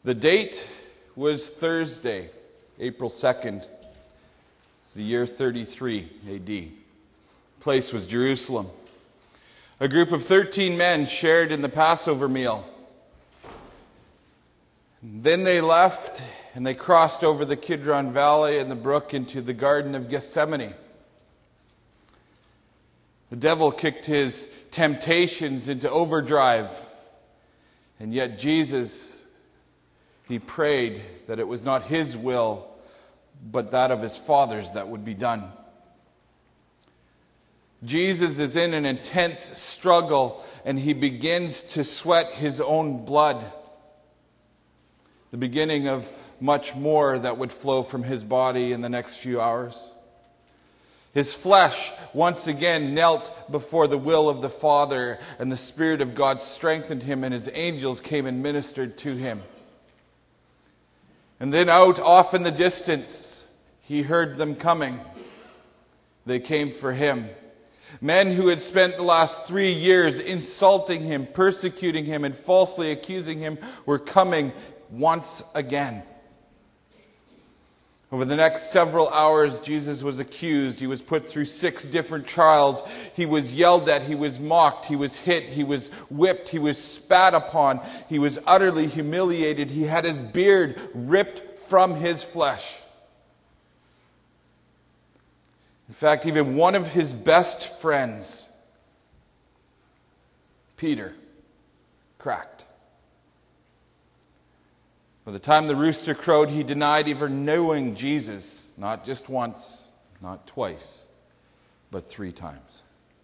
The date was Thursday, April 2nd, the year 33 AD. Place was Jerusalem. A group of 13 men shared in the Passover meal. Then they left and they crossed over the Kidron Valley and the brook into the Garden of Gethsemane. The devil kicked his temptations into overdrive, and yet Jesus, he prayed that it was not his will, but that of his Father's that would be done. Jesus is in an intense struggle, and he begins to sweat his own blood. The beginning of much more that would flow from his body in the next few hours. His flesh once again knelt before the will of the Father, and the Spirit of God strengthened him, and his angels came and ministered to him. And then out off in the distance, he heard them coming. They came for him. Men who had spent the last 3 years insulting him, persecuting him, and falsely accusing him were coming once again. Over the next several hours, Jesus was accused. He was put through 6 different trials. He was yelled at. He was mocked. He was hit. He was whipped. He was spat upon. He was utterly humiliated. He had his beard ripped from his flesh. In fact, even one of his best friends, Peter, cracked. By the time the rooster crowed, he denied ever knowing Jesus, not just once, not twice, but 3 times.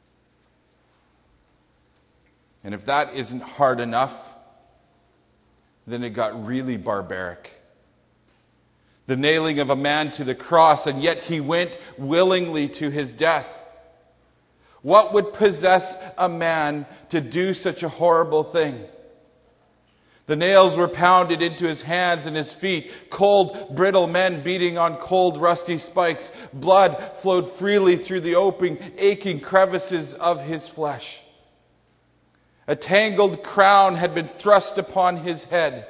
And if that isn't hard enough, then it got really barbaric. The nailing of a man to the cross, and yet he went willingly to his death. What would possess a man to do such a horrible thing? The nails were pounded into his hands and his feet, cold, brittle men beating on cold, rusty spikes. Blood flowed freely through the open, aching crevices of his flesh. A tangled crown had been thrust upon his head.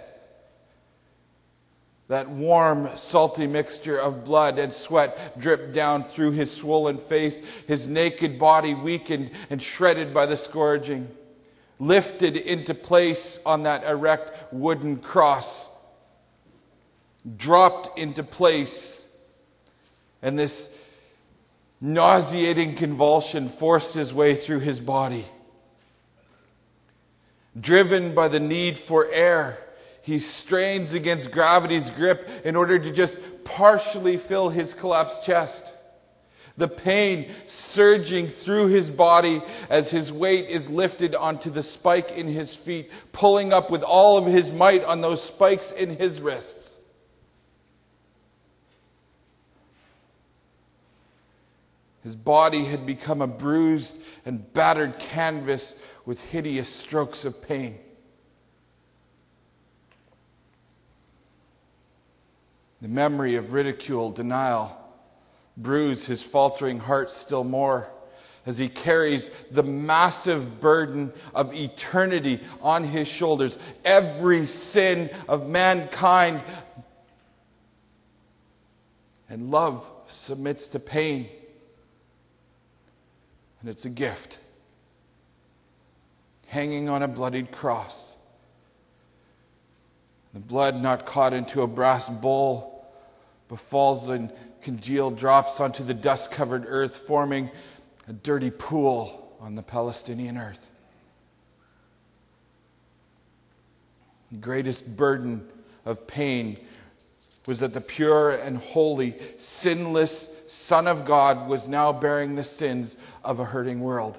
That warm, salty mixture of blood and sweat dripped down through his swollen face, his naked body weakened and shredded by the scourging. Lifted into place on that erect wooden cross. Dropped into place. And this nauseating convulsion forced his way through his body. Driven by the need for air, he strains against gravity's grip in order to just partially fill his collapsed chest. The pain surging through his body as his weight is lifted onto the spike in his feet, pulling up with all of his might on those spikes in his wrists. His body had become a bruised and battered canvas with hideous strokes of pain. The memory of ridicule, denial, bruise his faltering heart still more as he carries the massive burden of eternity on his shoulders. Every sin of mankind. And love submits to pain. And it's a gift. Hanging on a bloodied cross. The blood not caught into a brass bowl, but falls in congealed drops onto the dust-covered earth, forming a dirty pool on the Palestinian earth. The greatest burden of pain was that the pure and holy, sinless Son of God was now bearing the sins of a hurting world.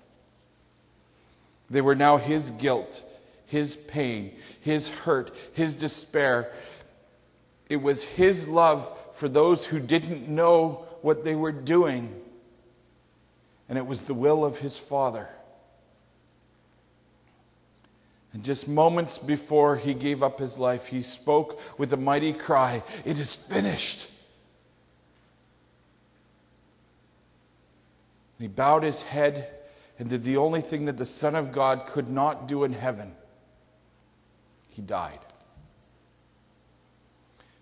They were now his guilt, his pain, his hurt, his despair. It was his love for those who didn't know what they were doing. And it was the will of his Father. And just moments before he gave up his life, he spoke with a mighty cry, "It is finished." And he bowed his head and did the only thing that the Son of God could not do in heaven. He died.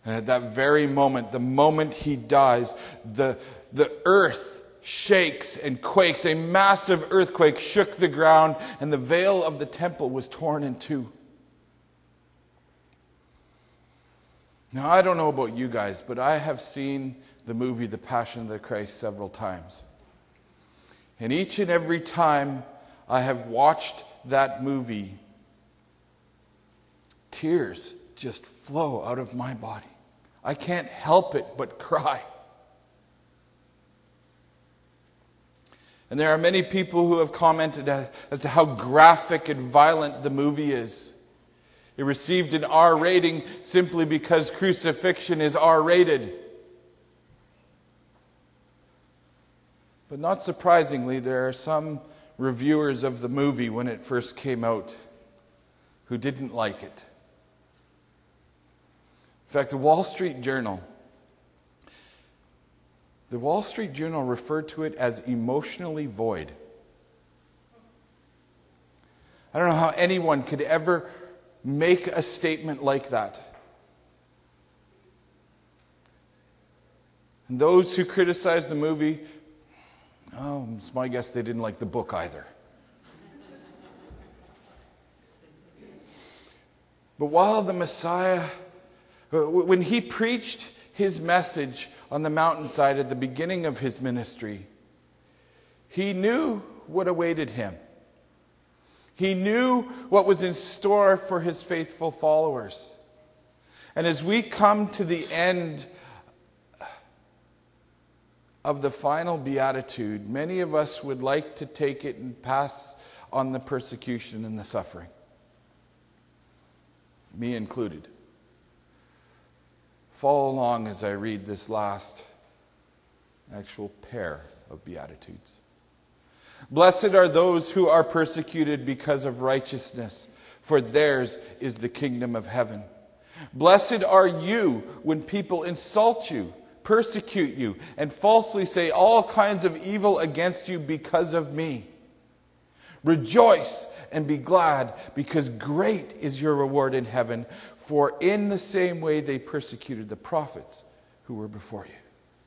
And at that very moment, the moment he dies, the earth shakes and quakes. A massive earthquake shook the ground, and the veil of the temple was torn in two. Now, I don't know about you guys, but I have seen the movie The Passion of the Christ several times. And each and every time I have watched that movie, tears just flow out of my body. I can't help it but cry. And there are many people who have commented as to how graphic and violent the movie is. It received an R rating simply because crucifixion is R-rated. But not surprisingly, there are some reviewers of the movie when it first came out who didn't like it. In fact, the Wall Street Journal referred to it as emotionally void. I don't know how anyone could ever make a statement like that. And those who criticize the movie, it's my guess they didn't like the book either. But while the Messiah, when he preached his message on the mountainside at the beginning of his ministry, he knew what awaited him. He knew what was in store for his faithful followers. And as we come to the end of the final beatitude, many of us would like to take it and pass on the persecution and the suffering. Me included. Follow along as I read this last actual pair of beatitudes. Blessed are those who are persecuted because of righteousness, for theirs is the kingdom of heaven. Blessed are you when people insult you, persecute you, and falsely say all kinds of evil against you because of me. Rejoice and be glad, because great is your reward in heaven, for in the same way they persecuted the prophets who were before you.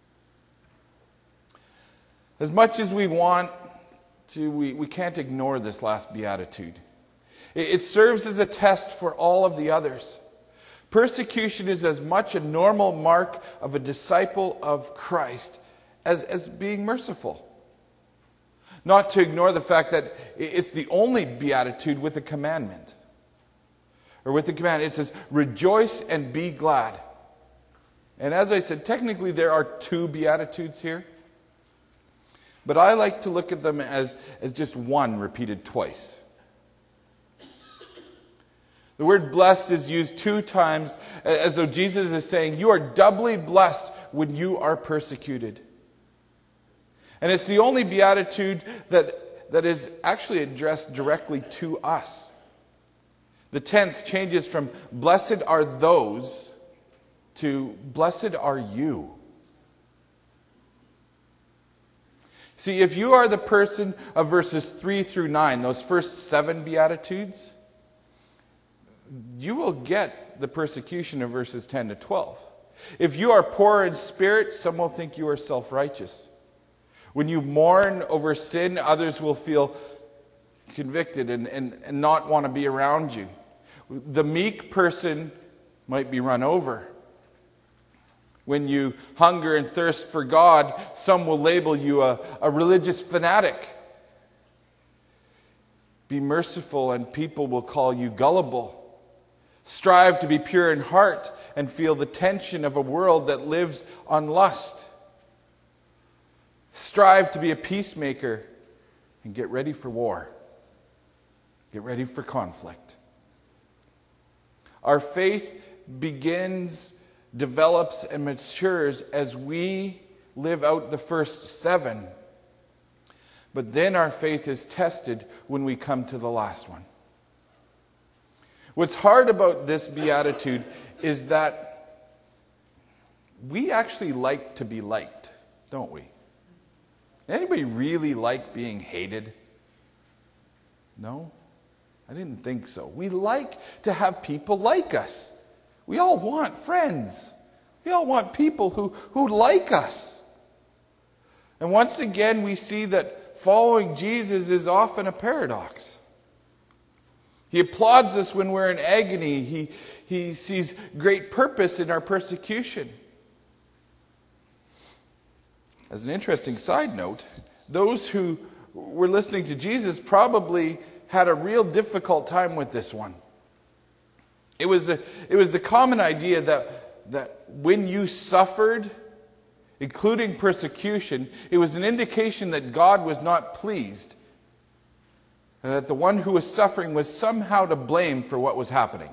As much as we want to, we can't ignore this last beatitude. It serves as a test for all of the others. Persecution is as much a normal mark of a disciple of Christ as being merciful. Not to ignore the fact that it's the only beatitude with a commandment. Or with the command, it says, rejoice and be glad. And as I said, technically there are two beatitudes here. But I like to look at them as just one repeated twice. The word blessed is used 2 times as though Jesus is saying, you are doubly blessed when you are persecuted. And it's the only beatitude that is actually addressed directly to us. The tense changes from blessed are those to blessed are you. See, if you are the person of verses 3 through 9, those first 7 beatitudes, you will get the persecution of verses 10 to 12. If you are poor in spirit, some will think you are self-righteous. When you mourn over sin, others will feel convicted and not want to be around you. The meek person might be run over. When you hunger and thirst for God, some will label you a religious fanatic. Be merciful and people will call you gullible. Strive to be pure in heart and feel the tension of a world that lives on lust. Strive to be a peacemaker and get ready for war. Get ready for conflict. Our faith begins, develops, and matures as we live out the first 7. But then our faith is tested when we come to the last one. What's hard about this beatitude is that we actually like to be liked, don't we? Anybody really like being hated? No? I didn't think so. We like to have people like us. We all want friends. We all want people who like us. And once again, we see that following Jesus is often a paradox. He applauds us when we're in agony. He sees great purpose in our persecution. As an interesting side note, those who were listening to Jesus probably had a real difficult time with this one. It was the common idea that when you suffered, including persecution, it was an indication that God was not pleased, and that the one who was suffering was somehow to blame for what was happening.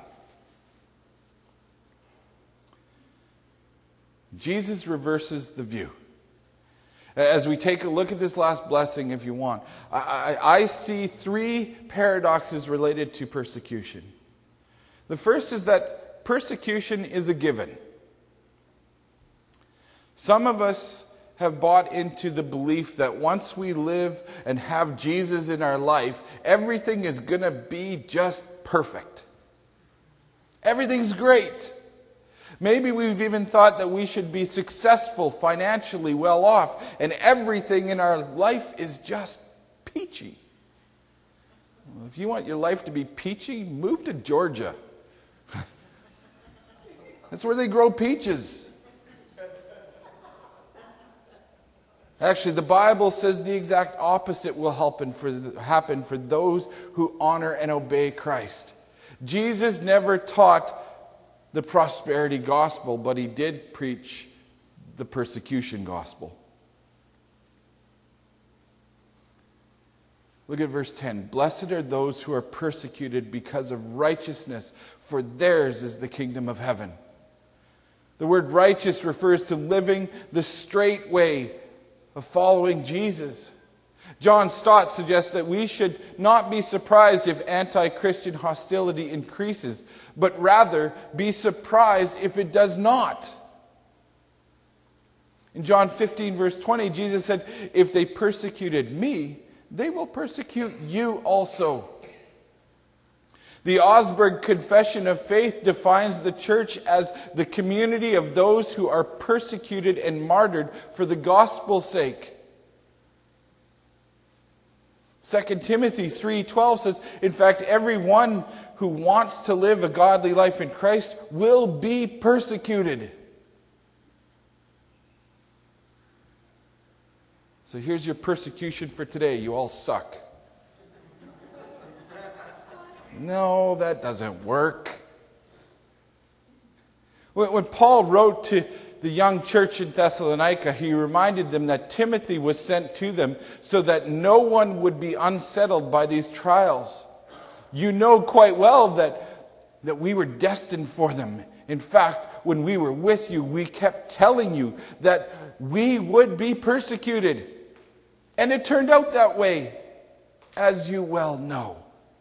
Jesus reverses the view. As we take a look at this last blessing, if you want, I see three paradoxes related to persecution. The first is that persecution is a given. Some of us have bought into the belief that once we live and have Jesus in our life, everything is going to be just perfect. Everything's great. Maybe we've even thought that we should be successful, financially well off, and everything in our life is just peachy. Well, if you want your life to be peachy, move to Georgia. That's where they grow peaches. Actually, the Bible says the exact opposite will happen for those who honor and obey Christ. Jesus never taught the prosperity gospel, but he did preach the persecution gospel. Look at verse 10. Blessed are those who are persecuted because of righteousness, for theirs is the kingdom of heaven. The word righteous refers to living the straight way of following Jesus. John Stott suggests that we should not be surprised if anti-Christian hostility increases, but rather be surprised if it does not. In John 15, verse 20, Jesus said, "If they persecuted me, they will persecute you also." The Augsburg Confession of Faith defines the church as the community of those who are persecuted and martyred for the gospel's sake. 2 Timothy 3:12 says, in fact, everyone who wants to live a godly life in Christ will be persecuted. So here's your persecution for today. You all suck. No, that doesn't work. When Paul wrote to the young church in Thessalonica, he reminded them that Timothy was sent to them so that no one would be unsettled by these trials. You know quite well that we were destined for them. In fact, when we were with you, we kept telling you that we would be persecuted. And it turned out that way, as you well know.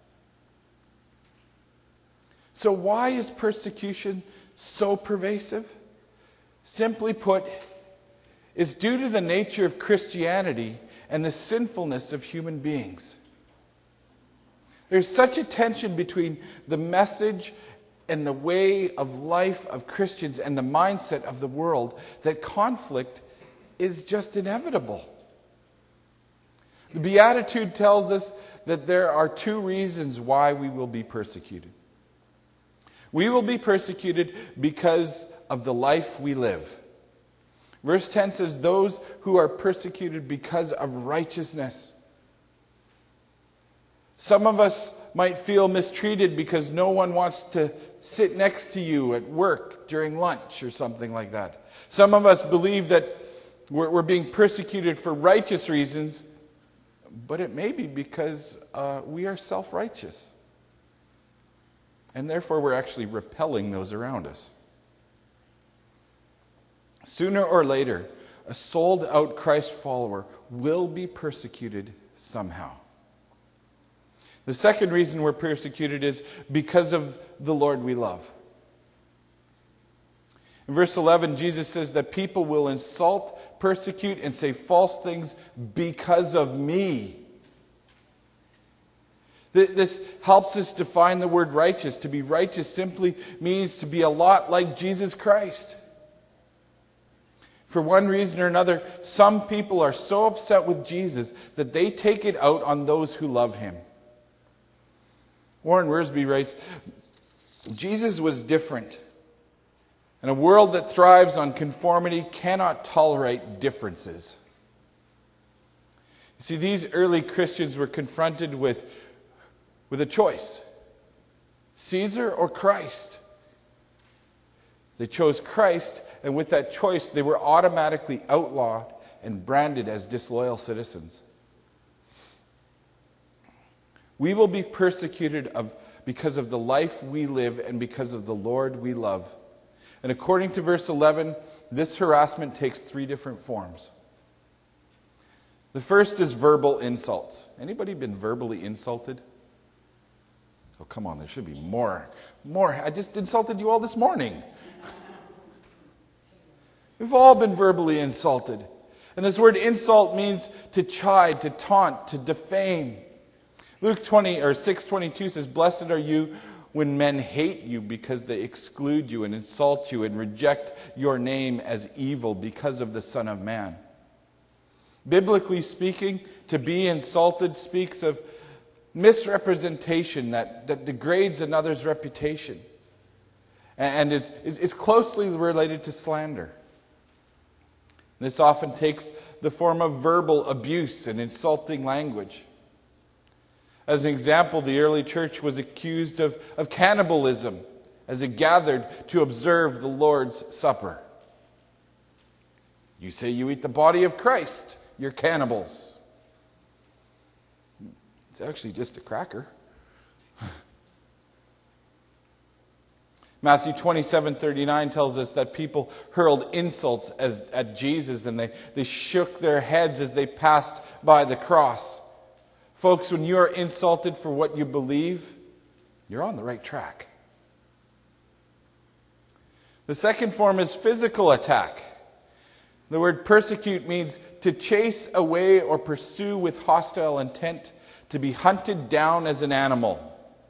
So why is persecution so pervasive? Simply put, it's due to the nature of Christianity and the sinfulness of human beings. There's such a tension between the message and the way of life of Christians and the mindset of the world that conflict is just inevitable. The Beatitude tells us that there are two reasons why we will be persecuted. We will be persecuted because of the life we live. Verse 10 says, those who are persecuted because of righteousness. Some of us might feel mistreated because no one wants to sit next to you at work during lunch or something like that. Some of us believe that we're being persecuted for righteous reasons, but it may be because we are self-righteous. And therefore, we're actually repelling those around us. Sooner or later, a sold-out Christ follower will be persecuted somehow. The second reason we're persecuted is because of the Lord we love. In verse 11, Jesus says that people will insult, persecute, and say false things because of me. This helps us define the word righteous. To be righteous simply means to be a lot like Jesus Christ. For one reason or another, some people are so upset with Jesus that they take it out on those who love him. Warren Wiersbe writes, Jesus was different. And a world that thrives on conformity cannot tolerate differences. You see, these early Christians were confronted with a choice. Caesar or Christ? They chose Christ, and with that choice, they were automatically outlawed and branded as disloyal citizens. We will be persecuted because of the life we live and because of the Lord we love. And according to verse 11, this harassment takes 3 different forms. The first is verbal insults. Anybody been verbally insulted? Oh, come on, there should be more. I just insulted you all this morning. We've all been verbally insulted. And this word insult means to chide, to taunt, to defame. Luke 6:22 says, "Blessed are you when men hate you because they exclude you and insult you and reject your name as evil because of the Son of Man." Biblically speaking, to be insulted speaks of misrepresentation that degrades another's reputation and is closely related to slander. This often takes the form of verbal abuse and insulting language. As an example, the early church was accused of cannibalism as it gathered to observe the Lord's Supper. You say you eat the body of Christ, you're cannibals. It's actually just a cracker. Matthew 27:39 tells us that people hurled insults at Jesus and they shook their heads as they passed by the cross. Folks, when you are insulted for what you believe, you're on the right track. The second form is physical attack. The word persecute means to chase away or pursue with hostile intent, to be hunted down as an animal.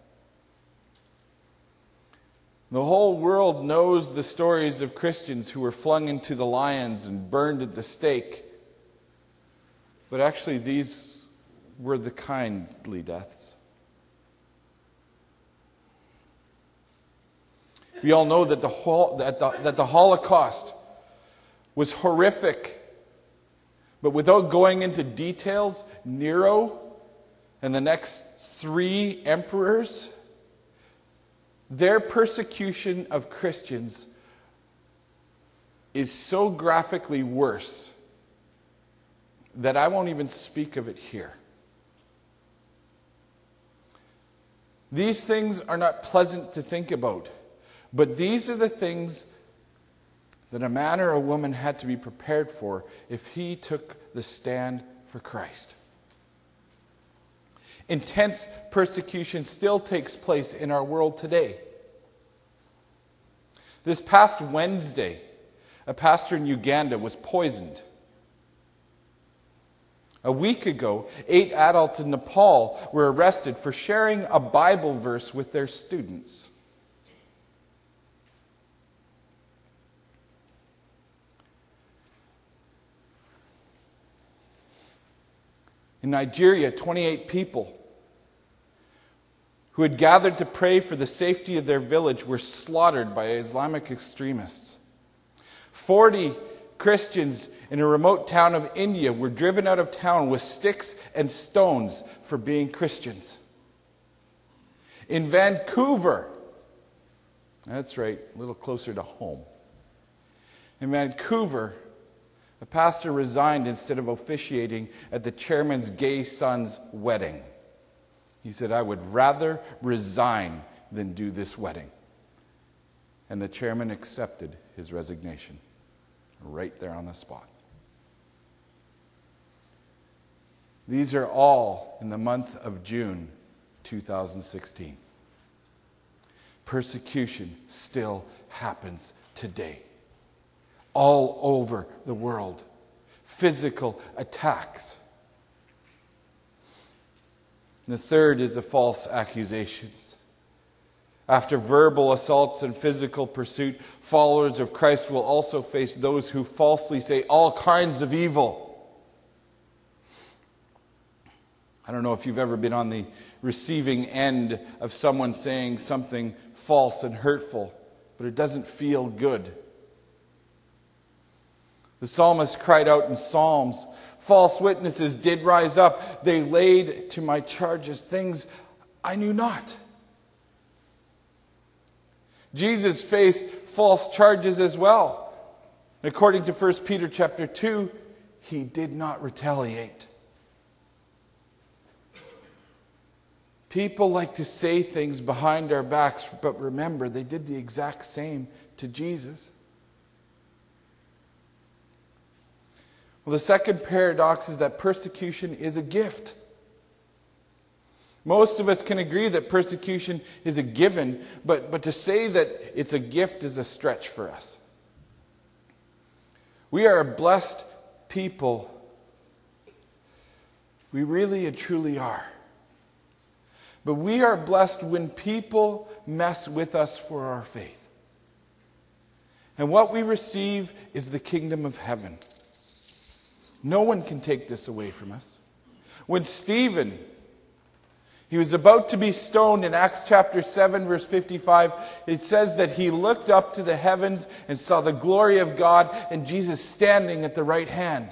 The whole world knows the stories of Christians who were flung into the lions and burned at the stake. But actually, these were the kindly deaths. We all know that the Holocaust was horrific. But without going into details, Nero and the next 3 emperors, their persecution of Christians is so graphically worse that I won't even speak of it here. These things are not pleasant to think about, but these are the things that a man or a woman had to be prepared for if he took the stand for Christ. Intense persecution still takes place in our world today. This past Wednesday, a pastor in Uganda was poisoned. A week ago, 8 adults in Nepal were arrested for sharing a Bible verse with their students. In Nigeria, 28 people who had gathered to pray for the safety of their village were slaughtered by Islamic extremists. 40 Christians in a remote town of India were driven out of town with sticks and stones for being Christians. In Vancouver, that's right, a little closer to home. In Vancouver, the pastor resigned instead of officiating at the chairman's gay son's wedding. He said, "I would rather resign than do this wedding." And the chairman accepted his resignation right there on the spot. These are all in the month of June 2016. Persecution still happens today. All over the world. Physical attacks. And the third is the false accusations. After verbal assaults and physical pursuit, followers of Christ will also face those who falsely say all kinds of evil. I don't know if you've ever been on the receiving end of someone saying something false and hurtful, but it doesn't feel good. The psalmist cried out in Psalms, "False witnesses did rise up. They laid to my charges things I knew not." Jesus faced false charges as well. According to 1 Peter chapter 2, he did not retaliate. People like to say things behind our backs, but remember, they did the exact same to Jesus. Well, the second paradox is that persecution is a gift. Most of us can agree that persecution is a given, but to say that it's a gift is a stretch for us. We are a blessed people. We really and truly are. But we are blessed when people mess with us for our faith. And what we receive is the kingdom of heaven. No one can take this away from us. When Stephen, he was about to be stoned in Acts chapter 7, verse 55. It says that he looked up to the heavens and saw the glory of God and Jesus standing at the right hand.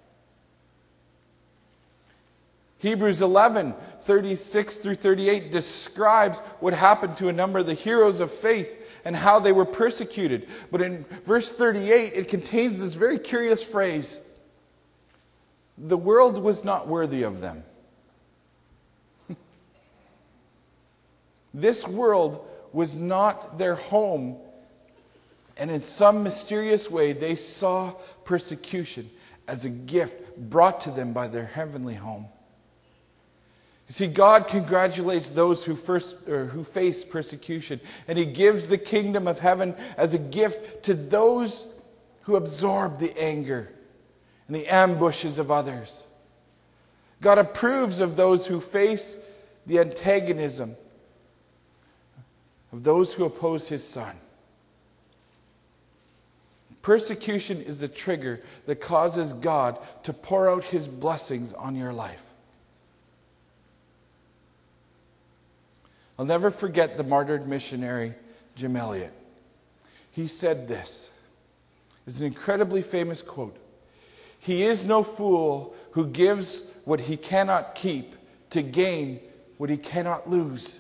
Hebrews 11, 36 through 38 describes what happened to a number of the heroes of faith and how they were persecuted. But in verse 38, it contains this very curious phrase: the world was not worthy of them. This world was not their home, and in some mysterious way they saw persecution as a gift brought to them by their heavenly home. You see, God congratulates those who face persecution, and He gives the kingdom of heaven as a gift to those who absorb the anger and the ambushes of others. God approves of those who face the antagonism of those who oppose His Son. Persecution is a trigger that causes God to pour out His blessings on your life. I'll never forget the martyred missionary Jim Elliot. He said this. It's an incredibly famous quote. "He is no fool who gives what he cannot keep to gain what he cannot lose."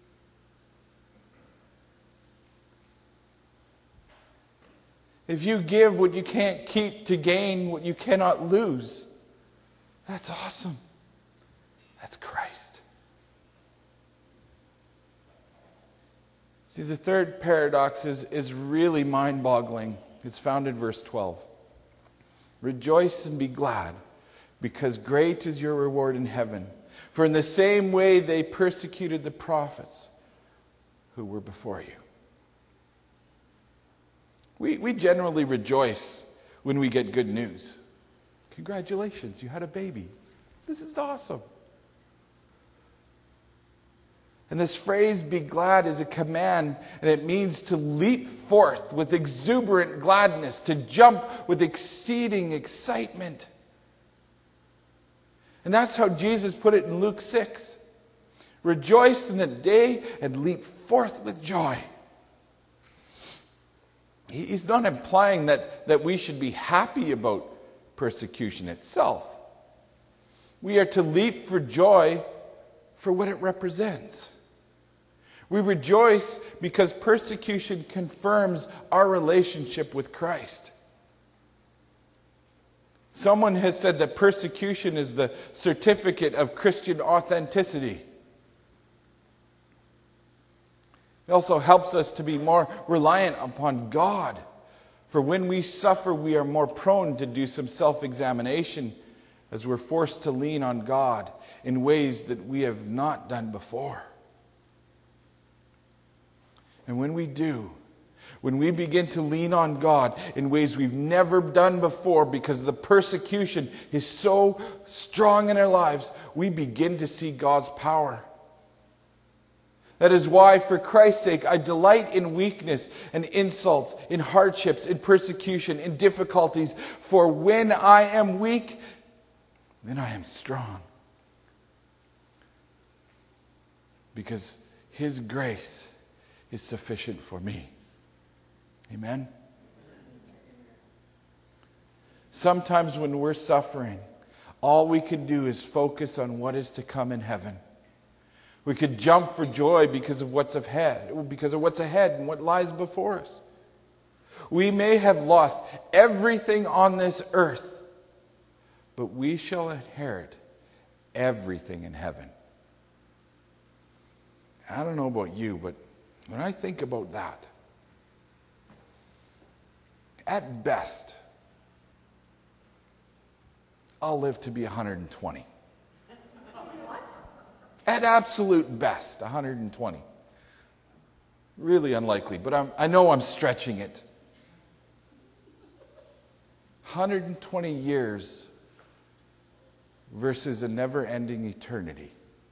If you give what you can't keep to gain what you cannot lose, that's awesome. That's Christ. See, the third paradox is really mind-boggling. It's found in verse 12. "Rejoice and be glad, because great is your reward in heaven. For in the same way they persecuted the prophets who were before you." We generally rejoice when we get good news. Congratulations, you had a baby. This is awesome. And this phrase, "be glad," is a command, and it means to leap forth with exuberant gladness, to jump with exceeding excitement. And that's how Jesus put it in Luke 6. "Rejoice in the day and leap forth with joy." He's not implying that we should be happy about persecution itself. We are to leap for joy for what it represents. We rejoice because persecution confirms our relationship with Christ. Someone has said that persecution is the certificate of Christian authenticity. It also helps us to be more reliant upon God. For when we suffer, we are more prone to do some self-examination as we're forced to lean on God in ways that we have not done before. And when we do, when we begin to lean on God in ways we've never done before because the persecution is so strong in our lives, we begin to see God's power. That is why, for Christ's sake, I delight in weakness and insults, in hardships, in persecution, in difficulties. For when I am weak, then I am strong. Because His grace is sufficient for me. Amen? Sometimes when we're suffering, all we can do is focus on what is to come in heaven. We could jump for joy because of what's ahead and what lies before us. We may have lost everything on this earth, but we shall inherit everything in heaven. I don't know about you, but when I think about that, at best, I'll live to be 120. At absolute best, 120. Really unlikely, but I know I'm stretching it. 120 years versus a never-ending eternity.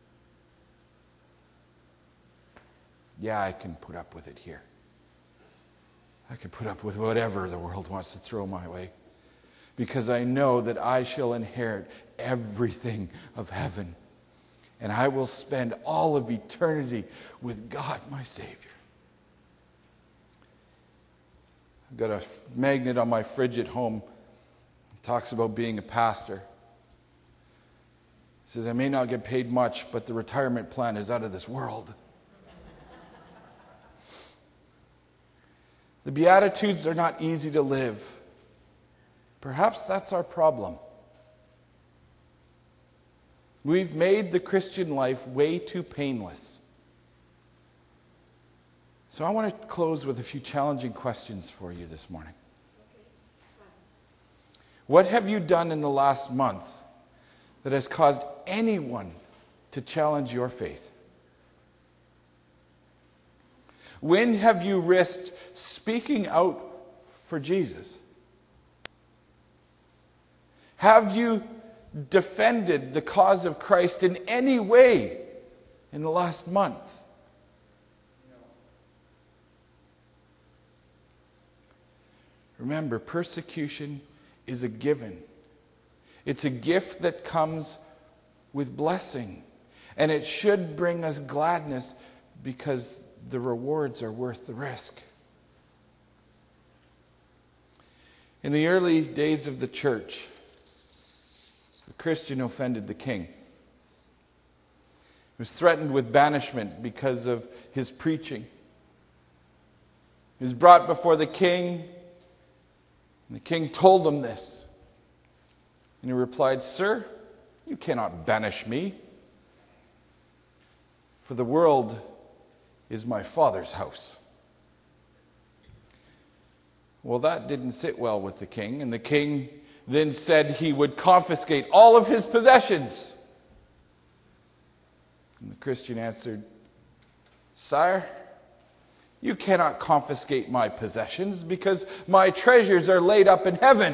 Yeah, I can put up with it here. I can put up with whatever the world wants to throw my way. Because I know that I shall inherit everything of heaven. And I will spend all of eternity with God, my Savior. I've got a magnet on my fridge at home. It talks about being a pastor. It says, I may not get paid much, but the retirement plan is out of this world. The Beatitudes are not easy to live. Perhaps that's our problem. We've made the Christian life way too painless. So I want to close with a few challenging questions for you this morning. What have you done in the last month that has caused anyone to challenge your faith? When have you risked speaking out for Jesus? Have you defended the cause of Christ in any way in the last month? Remember, persecution is a given. It's a gift that comes with blessing. And it should bring us gladness because the rewards are worth the risk. In the early days of the church, a Christian offended the king. He was threatened with banishment because of his preaching. He was brought before the king, and the king told him this. And he replied, Sir, you cannot banish me, for the world is my Father's house. Well, that didn't sit well with the king, and the king then said he would confiscate all of his possessions. And the Christian answered, Sire, you cannot confiscate my possessions because my treasures are laid up in heaven.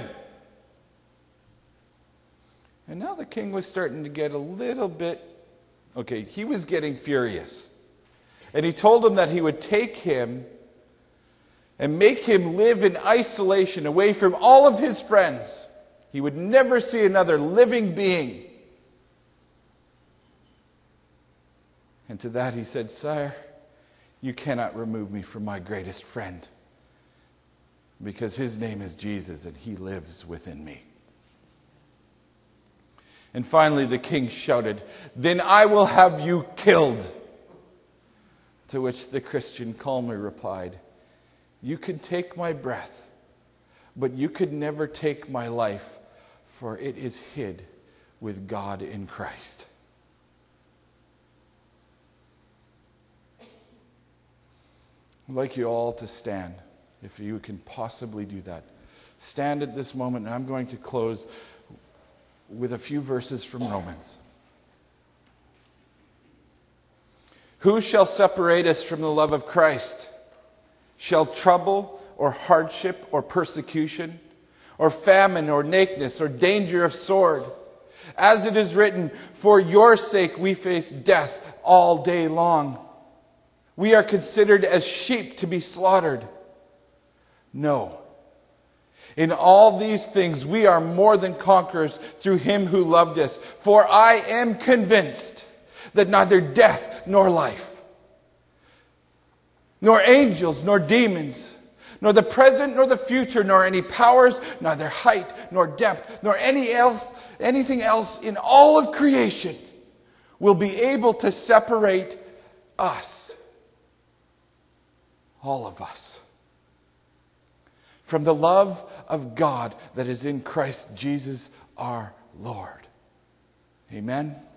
And now the king was starting to get a little bit, he was getting furious. And he told him that he would take him and make him live in isolation away from all of his friends. He would never see another living being. And to that he said, Sire, you cannot remove me from my greatest friend, because his name is Jesus and he lives within me. And finally the king shouted, Then I will have you killed. To which the Christian calmly replied, You can take my breath, but you could never take my life, for it is hid with God in Christ. I'd like you all to stand, if you can possibly do that. Stand at this moment, and I'm going to close with a few verses from Romans. Who shall separate us from the love of Christ? Shall trouble or hardship or persecution or famine or nakedness or danger of sword? As it is written, for your sake we face death all day long. we are considered as sheep to be slaughtered. No. In all these things, we are more than conquerors through him who loved us. For I am convinced that neither death nor life, nor angels nor demons, nor the present nor the future, nor any powers, neither height nor depth, nor anything else in all of creation will be able to separate us, all of us, from the love of God that is in Christ Jesus our Lord. Amen.